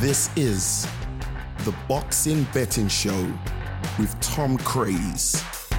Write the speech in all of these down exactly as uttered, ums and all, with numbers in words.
This is the Boxing Betting Show with Tom Craze.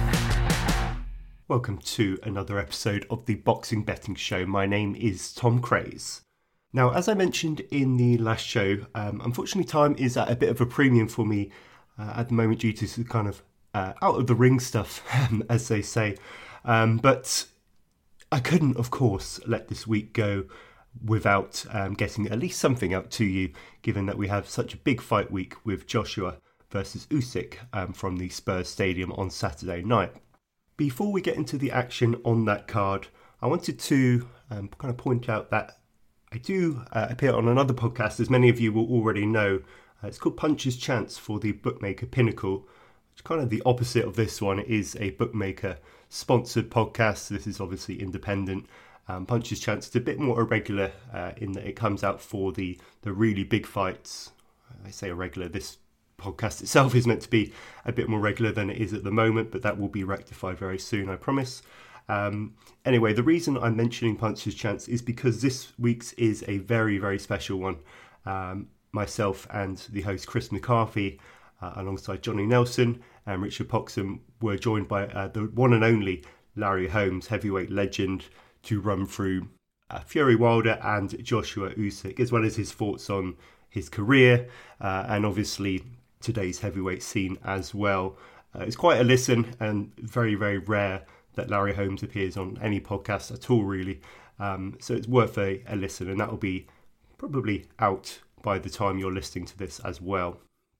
Welcome to another episode of the Boxing Betting Show. My name is Tom Craze. Now, as I mentioned in the last show, um, unfortunately time is at a bit of a premium for me uh, at the moment due to kind of uh, out of the ring stuff, as they say. Um, but I couldn't, of course, let this week go without um, getting at least something out to you, given that we have such a big fight week with Joshua versus Usyk um, from the Spurs Stadium on Saturday night. Before we get into the action on that card, I wanted to um, kind of point out that I do uh, appear on another podcast, as many of you will already know. Uh, it's called Puncher's Chance for the Bookmaker Pinnacle. It's kind of the opposite of this one. It is a bookmaker-sponsored podcast. This is obviously independent. Um, Puncher's Chance is a bit more irregular uh, in that it comes out for the, the really big fights. I say irregular, this podcast itself is meant to be a bit more regular than it is at the moment, but that will be rectified very soon, I promise. Um, anyway, the reason I'm mentioning Puncher's Chance is because this week's is a very, very special one. Um, myself and the host Chris McCarthy, uh, alongside Johnny Nelson and Richard Poxham, were joined by uh, the one and only Larry Holmes, heavyweight legend, to run through uh, Fury Wilder and Joshua Usyk, as well as his thoughts on his career uh, and obviously today's heavyweight scene as well. Uh, it's quite a listen, and very, very rare that Larry Holmes appears on any podcast at all, really. Um, so it's worth a, a listen, and that will be probably out by the time you're listening to this as well.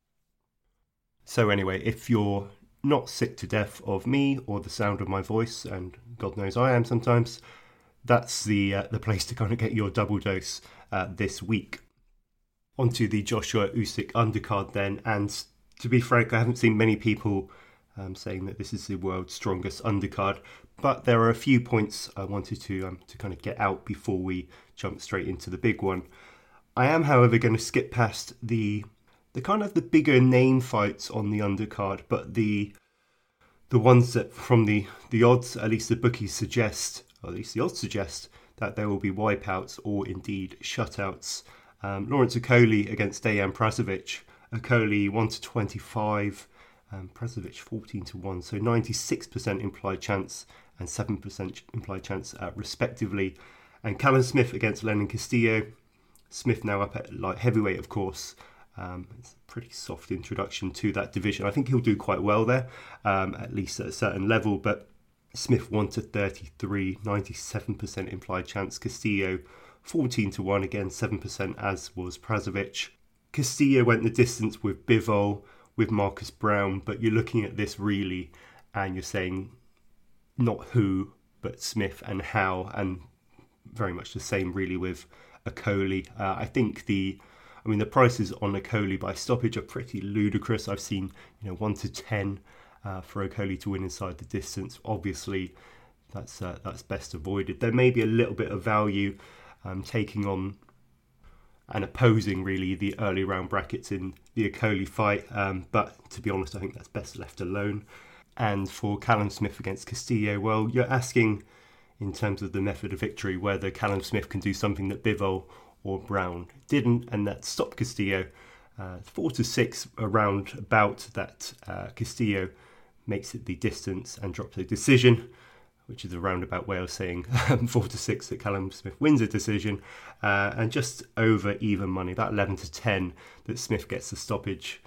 So anyway, if you're not sick to death of me or the sound of my voice, and God knows I am sometimes, that's the uh, the place to kind of get your double dose uh, this week. Onto the Joshua Usyk undercard then, and to be frank, I haven't seen many people um, saying that this is the world's strongest undercard, but there are a few points I wanted to um, to kind of get out before we jump straight into the big one. I am, however, going to skip past the the kind of the bigger name fights on the undercard, but the the ones that from the, the odds, at least the bookies suggest, or at least the odds suggest, that there will be wipeouts or indeed shutouts. Um, Lawrence Okolie against Dejan Prasovic. Okolie one to twenty-five, um, Prasovic fourteen to one, so ninety-six percent implied chance and seven percent implied chance uh, respectively. And Callum Smith against Lenin Castillo. Smith now up at light heavyweight, of course. Um, it's a pretty soft introduction to that division. I think he'll do quite well there, um, at least at a certain level, but Smith one to thirty-three, ninety-seven percent implied chance. Castillo fourteen to one, again seven percent, as was Prasovic. Castillo went the distance with Bivol, with Marcus Brown, but you're looking at this really and you're saying not who, but Smith and how, and very much the same really with Okolie. Uh, I think the I mean, the prices on Okolie by stoppage are pretty ludicrous. I've seen, you know, one to ten uh, for Okolie to win inside the distance. Obviously, that's uh, that's best avoided. There may be a little bit of value um, taking on and opposing, really, the early round brackets in the Okolie fight. Um, but to be honest, I think that's best left alone. And for Callum Smith against Castillo, well, you're asking, in terms of the method of victory, whether Callum Smith can do something that Bivol or Brown didn't, and that stopped Castillo. Uh, four to six around about that uh, Castillo makes it the distance and drops a decision, which is a roundabout way of saying um, four to six that Callum Smith wins a decision, uh, and just over even money, about eleven to ten, that Smith gets the stoppage.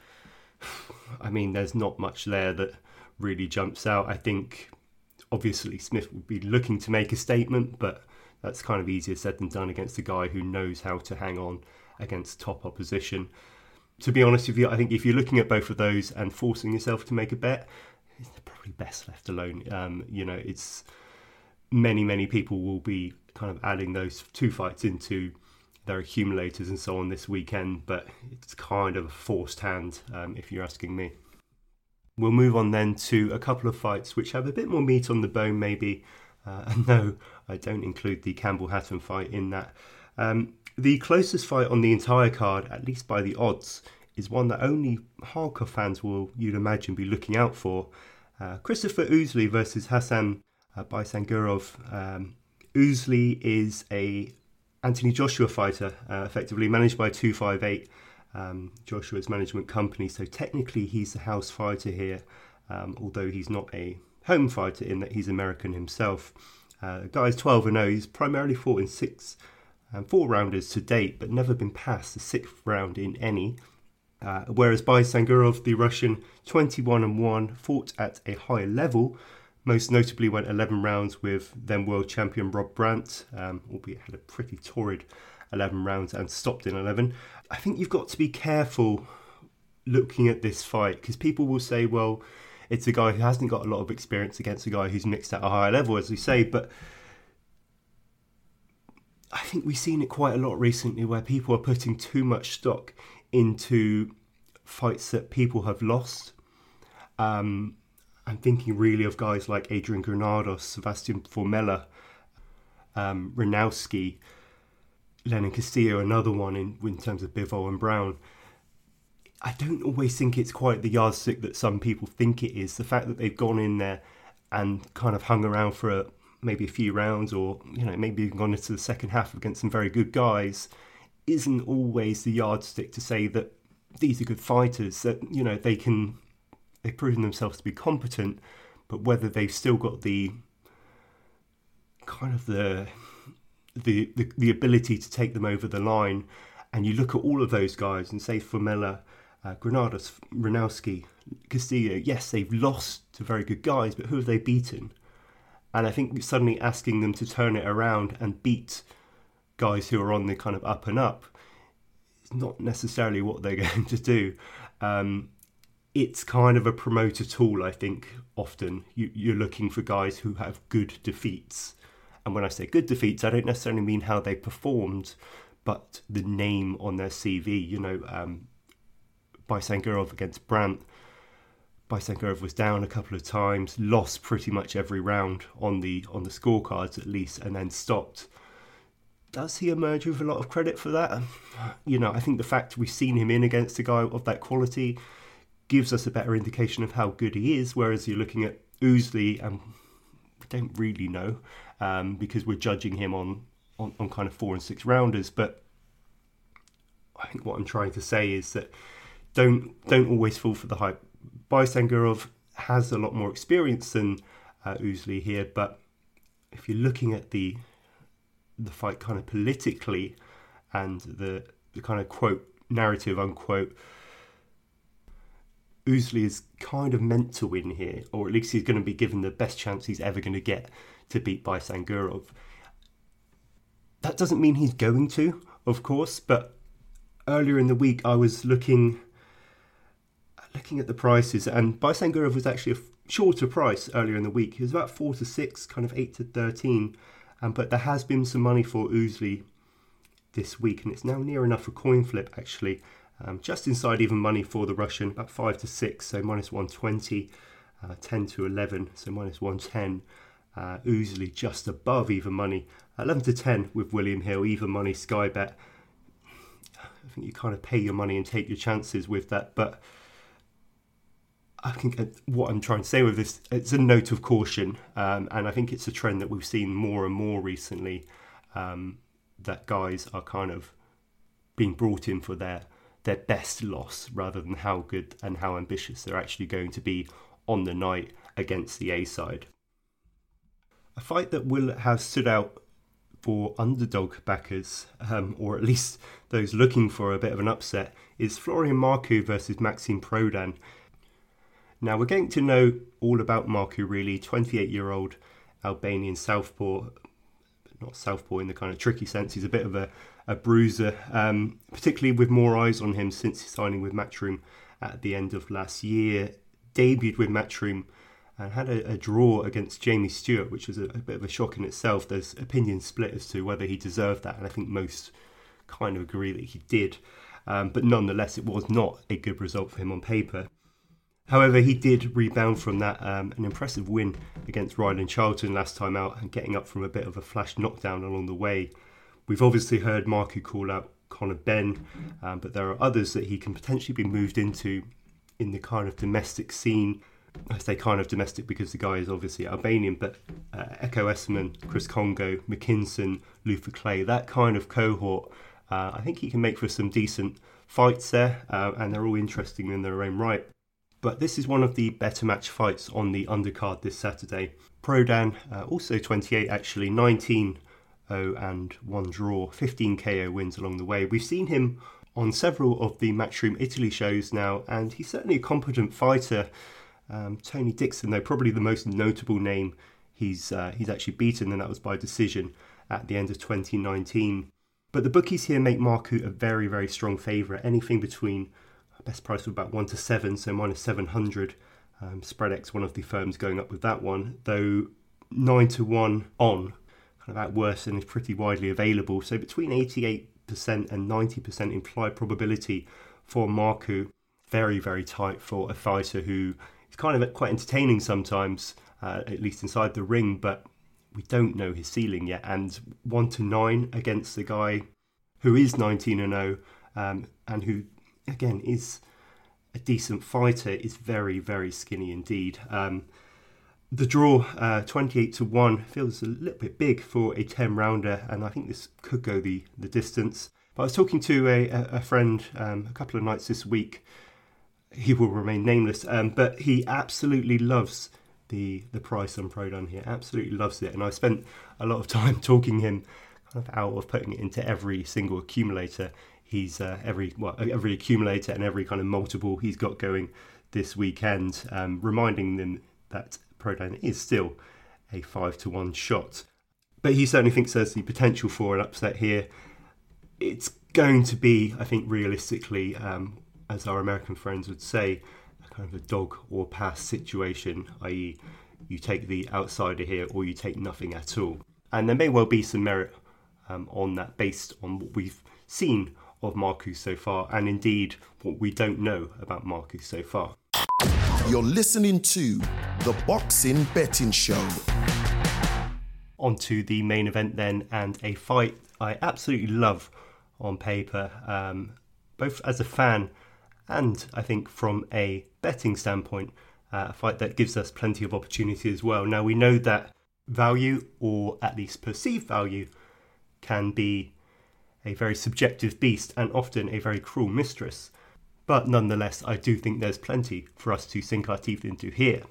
I mean, there's not much there that really jumps out. I think obviously Smith would be looking to make a statement, but that's kind of easier said than done against a guy who knows how to hang on against top opposition. To be honest with you, I think if you're looking at both of those and forcing yourself to make a bet, it's probably best left alone. Um, you know, it's many, many people will be kind of adding those two fights into their accumulators and so on this weekend, but it's kind of a forced hand, um, if you're asking me. We'll move on then to a couple of fights which have a bit more meat on the bone, maybe. Uh, and no, I don't include the Campbell-Hatton fight in that. Um, the closest fight on the entire card, at least by the odds, is one that only hardcore fans will, you'd imagine, be looking out for. Uh, Christopher Usyk versus Hassan uh, Baisangurov. Um, Usyk is a Anthony Joshua fighter, uh, effectively managed by two fifty-eight. um, Joshua's management company. So technically he's the house fighter here, um, although he's not a home fighter in that he's American himself. Uh, the guy's twelve and oh. He's primarily fought in six um, four-rounders to date, but never been past the sixth round in any. Uh, whereas Bysangurov, the Russian, twenty-one and one, fought at a higher level. Most notably went eleven rounds with then world champion Rob Brandt, um, albeit had a pretty torrid eleven rounds and stopped in eleven. I think you've got to be careful looking at this fight, because people will say, well, it's a guy who hasn't got a lot of experience against a guy who's mixed at a higher level, as we say, but I think we've seen it quite a lot recently where people are putting too much stock into fights that people have lost. Um, I'm thinking really of guys like Adrian Granados, Sebastian Formella, um, Ranowski, Lenin Castillo, another one in, in terms of Bivol and Brown. I don't always think it's quite the yardstick that some people think it is. The fact that they've gone in there and kind of hung around for a, maybe a few rounds, or you know maybe even gone into the second half against some very good guys, isn't always the yardstick to say that these are good fighters. That you know they can, they've proven themselves to be competent, but whether they've still got the kind of the the the, the ability to take them over the line. And you look at all of those guys and say Formella, Uh, Granados, Ranowski, Castillo, yes, they've lost to very good guys, but who have they beaten? And I think suddenly asking them to turn it around and beat guys who are on the kind of up and up is not necessarily what they're going to do. Um, it's kind of a promoter tool, I think, often. You, you're looking for guys who have good defeats. And when I say good defeats, I don't necessarily mean how they performed, but the name on their C V, you know, um, Bysangurov against Brandt. Bysangurov was down a couple of times, lost pretty much every round on the on the scorecards at least, and then stopped. Does he emerge with a lot of credit for that? You know, I think the fact we've seen him in against a guy of that quality gives us a better indication of how good he is, whereas you're looking at Oosley and we don't really know um, because we're judging him on, on, on kind of four and six rounders. But I think what I'm trying to say is that Don't don't always fall for the hype. Bysangurov has a lot more experience than uh, Oosley here, but if you're looking at the the fight kind of politically and the the kind of quote narrative unquote, Oosley is kind of meant to win here, or at least he's going to be given the best chance he's ever going to get to beat Bysangurov. That doesn't mean he's going to, of course, but earlier in the week I was looking. Looking at the prices, and Bysangurov was actually a shorter price earlier in the week. He was about four to six, kind of eight to thirteen, um, but there has been some money for Oosley this week, and it's now near enough a coin flip actually, um, just inside even money for the Russian, about five to six, so minus one twenty, uh, ten to eleven, so minus one ten. Uh, Oosley just above even money, eleven to ten with William Hill, even money Sky Bet. I think you kind of pay your money and take your chances with that, but I think what I'm trying to say with this, it's a note of caution, um, and I think it's a trend that we've seen more and more recently, um, that guys are kind of being brought in for their their best loss rather than how good and how ambitious they're actually going to be on the night against the A side. A fight that will have stood out for underdog backers, um, or at least those looking for a bit of an upset, is Florian Marku versus Maxime Prodan. Now we're getting to know all about Marku really, twenty-eight-year-old Albanian southpaw, not southpaw in the kind of tricky sense, he's a bit of a, a bruiser, um, particularly with more eyes on him since signing with Matchroom at the end of last year. Debuted with Matchroom and had a, a draw against Jamie Stewart, which was a, a bit of a shock in itself. There's opinion split as to whether he deserved that, and I think most kind of agree that he did. Um, but nonetheless, it was not a good result for him on paper. However, he did rebound from that, um, an impressive win against Ryland Charlton last time out, and getting up from a bit of a flash knockdown along the way. We've obviously heard Marku call out Conor Benn, um, but there are others that he can potentially be moved into in the kind of domestic scene. I say kind of domestic because the guy is obviously Albanian, but uh, Eko Esserman, Chris Congo, McKinson, Luther Clay, that kind of cohort, uh, I think he can make for some decent fights there, uh, and they're all interesting in their own right. But this is one of the better match fights on the undercard this Saturday. Prodan, uh, also twenty-eight actually, nineteen oh and one draw, fifteen K O wins along the way. We've seen him on several of the Matchroom Italy shows now, and he's certainly a competent fighter. Um, Tony Dixon, though, probably the most notable name he's uh, he's actually beaten, and that was by decision at the end of twenty nineteen. But the bookies here make Marku a very, very strong favourite, anything between best price of about one to seven, so minus seven hundred. Um, SpreadX, one of the firms going up with that one, though nine to one on, kind of at worst, and is pretty widely available. So between eighty-eight percent and ninety percent implied probability for Marku. Very, very tight for a fighter who is kind of quite entertaining sometimes, uh, at least inside the ring, but we don't know his ceiling yet. And one to nine against the guy who is nineteen and oh, um, and who, again, is a decent fighter, is very, very skinny indeed. Um, the draw, uh, twenty-eight to one, feels a little bit big for a ten rounder, and I think this could go the, the distance. But I was talking to a, a friend um, a couple of nights this week. He will remain nameless, um, but he absolutely loves the the price on Prodan here, absolutely loves it. And I spent a lot of time talking him kind of out of putting it into every single accumulator. He's uh, every well, every accumulator and every kind of multiple he's got going this weekend, um, reminding them that Prodan is still a five to one shot. But he certainly thinks there's the potential for an upset here. It's going to be, I think, realistically, um, as our American friends would say, a kind of a dog or pass situation, that is you take the outsider here or you take nothing at all. And there may well be some merit um, on that based on what we've seen of Marku so far, and indeed what we don't know about Marku so far. You're listening to The Boxing Betting Show. On to the main event then, and a fight I absolutely love on paper, um, both as a fan and I think from a betting standpoint, uh, a fight that gives us plenty of opportunity as well. Now we know that value, or at least perceived value, can be a very subjective beast and often a very cruel mistress. But nonetheless, I do think there's plenty for us to sink our teeth into here.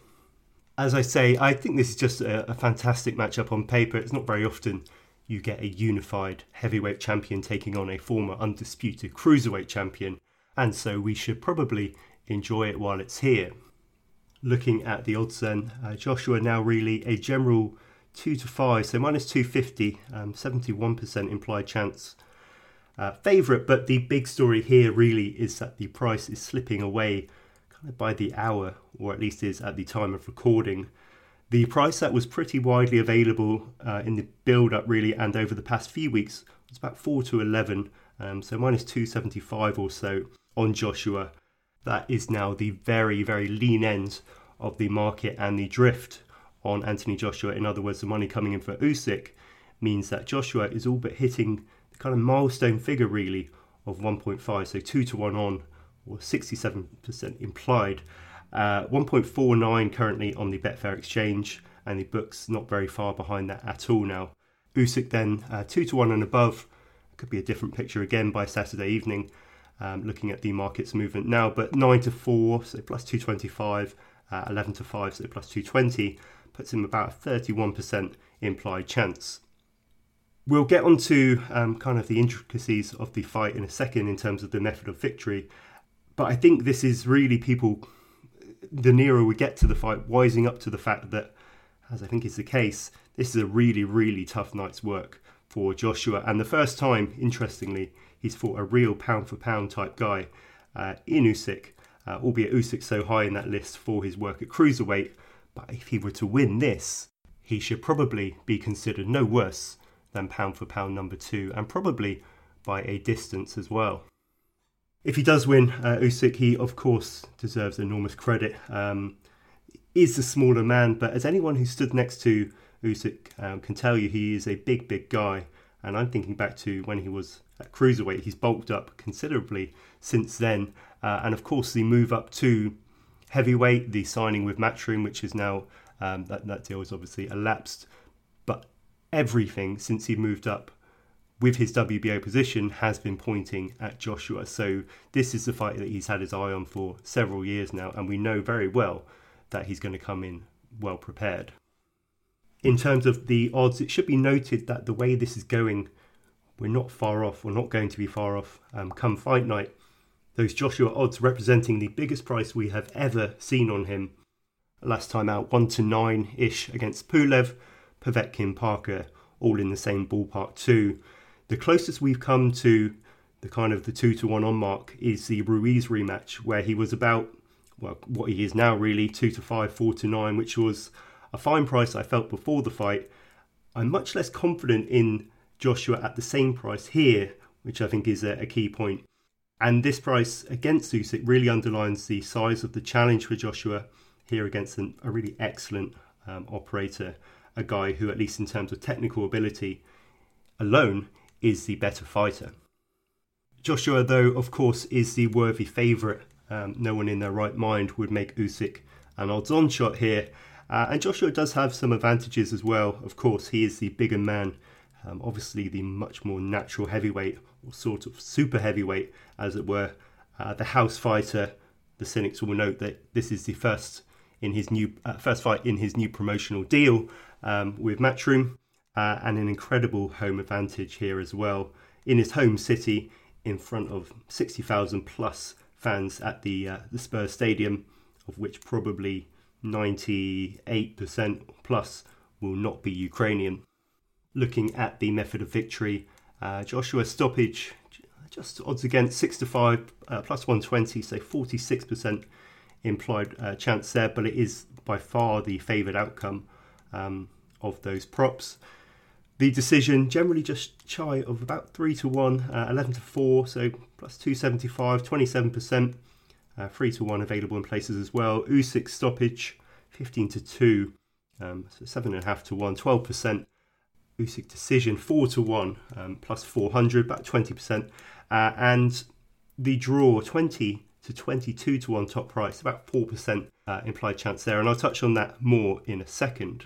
As I say, I think this is just a, a fantastic matchup on paper. It's not very often you get a unified heavyweight champion taking on a former undisputed cruiserweight champion, and so we should probably enjoy it while it's here. Looking at the odds then, uh, Joshua now really a general two to five, so minus two fifty, um, seventy-one percent implied chance. Uh, favourite, but the big story here really is that the price is slipping away kind of by the hour, or at least is at the time of recording. The price that was pretty widely available uh, in the build-up really and over the past few weeks was about four to eleven, um, so minus two seventy-five or so on Joshua. That is now the very, very lean end of the market, and the drift on Anthony Joshua, in other words, the money coming in for Usyk, means that Joshua is all but hitting the kind of milestone figure really of one point five, so two to one on, or sixty-seven percent implied. Uh, one point four nine currently on the Betfair exchange, and the book's not very far behind that at all now. Usyk then uh, two to one and above. Could be a different picture again by Saturday evening, um, looking at the market's movement now, but nine to four, so plus two twenty-five, uh, eleven to five, so plus two twenty, puts him about a thirty-one percent implied chance. We'll get on to um, kind of the intricacies of the fight in a second in terms of the method of victory, but I think this is really people, the nearer we get to the fight, wising up to the fact that, as I think is the case, this is a really, really tough night's work for Joshua. And the first time, interestingly, he's fought a real pound-for-pound type guy uh, in Usyk, uh, albeit Usyk so high in that list for his work at cruiserweight. But if he were to win this, he should probably be considered no worse than pound-for-pound number two, and probably by a distance as well. If he does win, uh, Usyk, he of course deserves enormous credit. Um, is a smaller man, but as anyone who stood next to Usyk um, can tell you, he is a big, big guy. And I'm thinking back to when he was at cruiserweight, he's bulked up considerably since then. Uh, and of course, the move up to heavyweight, the signing with Matchroom, which is now, um, that, that deal is obviously elapsed. But everything since he moved up with his W B O position, has been pointing at Joshua. So this is the fight that he's had his eye on for several years now, and we know very well that he's going to come in well prepared. In terms of the odds, it should be noted that the way this is going, we're not far off. We're not going to be far off um, come fight night. Those Joshua odds representing the biggest price we have ever seen on him. Last time out, one to nine-ish against Pulev, Povetkin, Parker, all in the same ballpark too. The closest we've come to the kind of the two to one on mark is the Ruiz rematch, where he was about, well, what he is now really, two to five, four to nine, which was a fine price I felt before the fight. I'm much less confident in Joshua at the same price here, which I think is a, a key point. And this price against Usyk really underlines the size of the challenge for Joshua here against an, a really excellent um, operator, a guy who, at least in terms of technical ability alone, is the better fighter. Joshua, though, of course, is the worthy favourite. Um, no one in their right mind would make Usyk an odds-on shot here. Uh, and Joshua does have some advantages as well. Of course, he is the bigger man. Um, obviously, the much more natural heavyweight, or sort of super heavyweight, as it were. Uh, the house fighter. The cynics will note that this is the first in his new uh, first fight in his new promotional deal um, with Matchroom. Uh, and an incredible home advantage here as well. In his home city, in front of sixty thousand plus fans at the, uh, the Spurs Stadium, of which probably ninety-eight percent plus will not be Ukrainian. Looking at the method of victory, uh, Joshua stoppage, just odds against six to five, uh, plus one twenty, so forty-six percent implied uh, chance there, but it is by far the favoured outcome um, of those props. The decision generally just shy of about three to one, uh, eleven to four, so plus two seventy-five, twenty-seven percent. Uh, three to one available in places as well. Usyk stoppage, fifteen to two, um, so seven point five to one, twelve percent. Usyk decision, four to one, um, plus four hundred, about twenty percent. Uh, and the draw, twenty to twenty-two to one top price, about four percent uh, implied chance there. And I'll touch on that more in a second.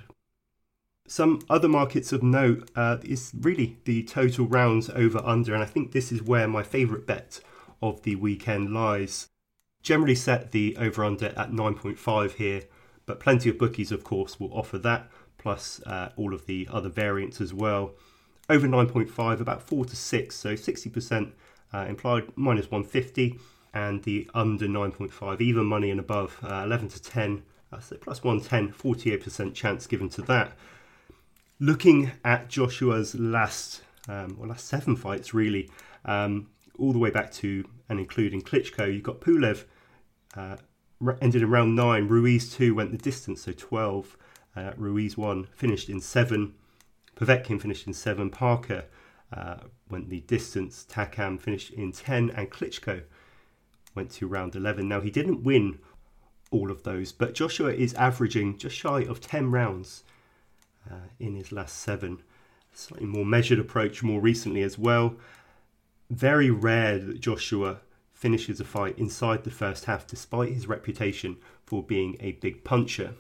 Some other markets of note uh, is really the total rounds over under, and I think this is where my favourite bet of the weekend lies. Generally set the over under at nine point five here, but plenty of bookies of course will offer that, plus uh, all of the other variants as well. Over nine point five, about four to six, so sixty percent uh, implied, minus one fifty, and the under nine point five, even money and above, uh, eleven to ten, uh, so plus one ten, forty-eight percent chance given to that. Looking at Joshua's last, um, well, last seven fights really, um, all the way back to and including Klitschko, you've got Pulev, uh, ended in round nine, Ruiz two went the distance, so twelve, uh, Ruiz one finished in seven, Povetkin finished in seven, Parker uh, went the distance, Takam finished in ten, and Klitschko went to round eleven. Now, he didn't win all of those, but Joshua is averaging just shy of ten rounds uh, in his last seven. Slightly more measured approach more recently as well. Very rare that Joshua finishes a fight inside the first half, despite his reputation for being a big puncher.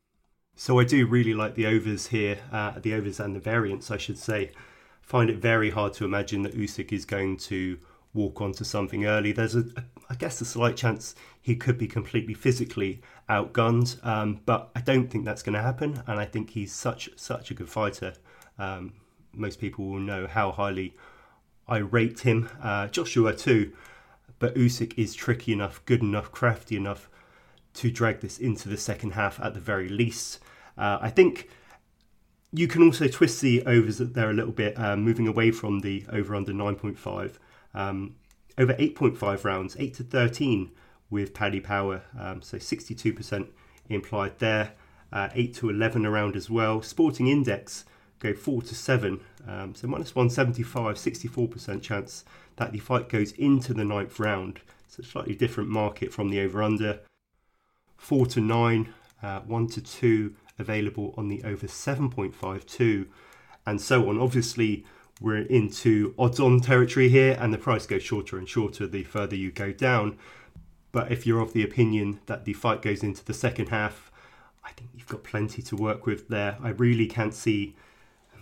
So I do really like the overs here, uh, the overs and the variants, I should say. Find it very hard to imagine that Usyk is going to walk onto something early. There's, a, a, I guess, a slight chance he could be completely physically outgunned, um, but I don't think that's going to happen. And I think he's such such a good fighter. Um, most people will know how highly I rate him. Uh, Joshua too, but Usyk is tricky enough, good enough, crafty enough to drag this into the second half at the very least. Uh, I think you can also twist the overs there a little bit, uh, moving away from the over under nine point five. Um, over eight point five rounds, eight to thirteen with Paddy Power, um, so sixty-two percent implied there, uh, eight to eleven around as well. Sporting Index go four to seven, um, so minus one seventy-five, sixty-four percent chance that the fight goes into the ninth round. It's a slightly different market from the over under. four to nine, uh, one to two available on the over seven point five two, and so on. Obviously, we're into odds-on territory here, and the price goes shorter and shorter the further you go down. But if you're of the opinion that the fight goes into the second half, I think you've got plenty to work with there. I really can't see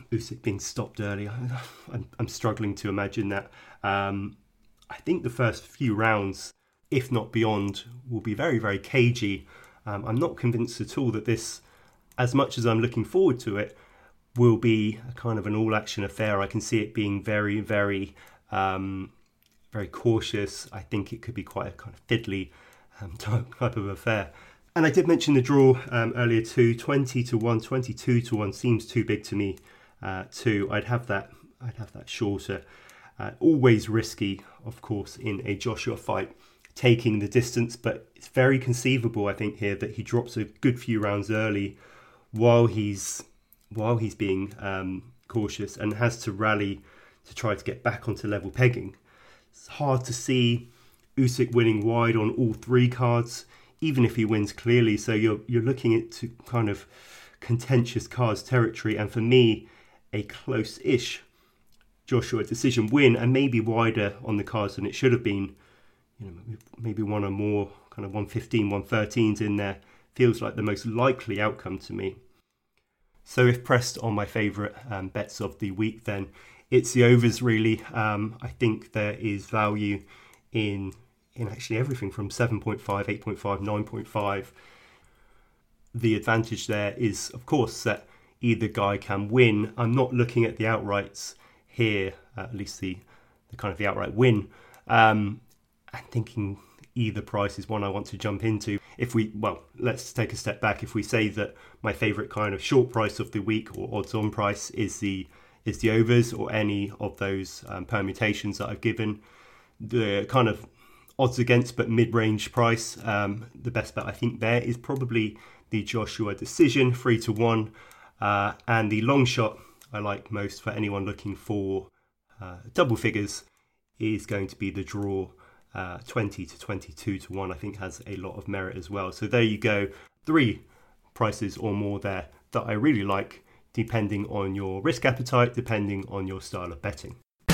Usyk being stopped early. I'm, I'm struggling to imagine that. Um, I think the first few rounds, if not beyond, will be very, very cagey. Um, I'm not convinced at all that this, as much as I'm looking forward to it, will be a kind of an all-action affair. I can see it being very, very, um, very cautious. I think it could be quite a kind of fiddly um, type of affair. And I did mention the draw um, earlier too. twenty to one, twenty-two to one seems too big to me uh, too. I'd have that. I'd have that shorter. Uh, always risky, of course, in a Joshua fight, taking the distance, but it's very conceivable, I think, here that he drops a good few rounds early while he's while he's being um, cautious and has to rally to try to get back onto level pegging. It's hard to see Usyk winning wide on all three cards, even if he wins clearly. So you're you're looking at to kind of contentious cards territory, and for me, a close-ish Joshua decision win, and maybe wider on the cards than it should have been. You know, maybe one or more kind of one fifteen, one thirteens in there feels like the most likely outcome to me. So if pressed on my favourite um, bets of the week, then it's the overs really. Um, I think there is value in in actually everything from seven point five, eight point five, nine point five. The advantage there is, of course, that either guy can win. I'm not looking at the outrights here, uh, at least the, the kind of the outright win. Um, I'm thinking either price is one I want to jump into. If we, well, let's take a step back. If we say that my favourite kind of short price of the week or odds on price is the is the overs or any of those um, permutations that I've given, the kind of odds against but mid-range price, um, the best bet I think there is probably the Joshua decision, three to one, uh, and the long shot I like most for anyone looking for uh, double figures is going to be the draw. Uh, twenty to twenty-two to one I think has a lot of merit as well. So there you go, three prices or more there that I really like, depending on your risk appetite, depending on your style of betting.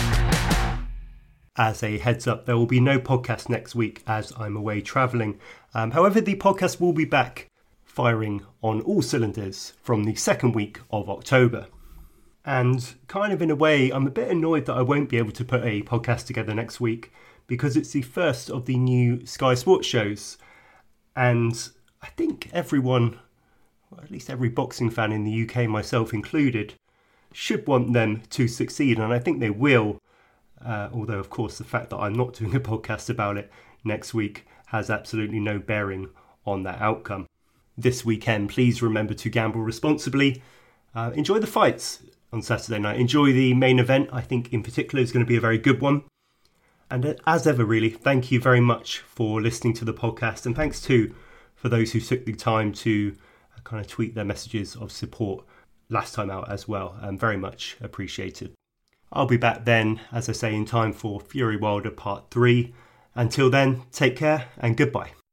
As a heads up, there will be no podcast next week as I'm away travelling. Um, however, the podcast will be back firing on all cylinders from the second week of October. And kind of in a way, I'm a bit annoyed that I won't be able to put a podcast together next week because it's the first of the new Sky Sports shows. And I think everyone, or at least every boxing fan in the U K, myself included, should want them to succeed. And I think they will. Uh, although, of course, the fact that I'm not doing a podcast about it next week has absolutely no bearing on that outcome. This weekend, please remember to gamble responsibly. Uh, enjoy the fights on Saturday night. Enjoy the main event. I think in particular is going to be a very good one. And as ever, really, thank you very much for listening to the podcast. And thanks too for those who took the time to kind of tweet their messages of support last time out as well. Um, very much appreciated. I'll be back then, as I say, in time for Fury Wilder Part three. Until then, take care and goodbye.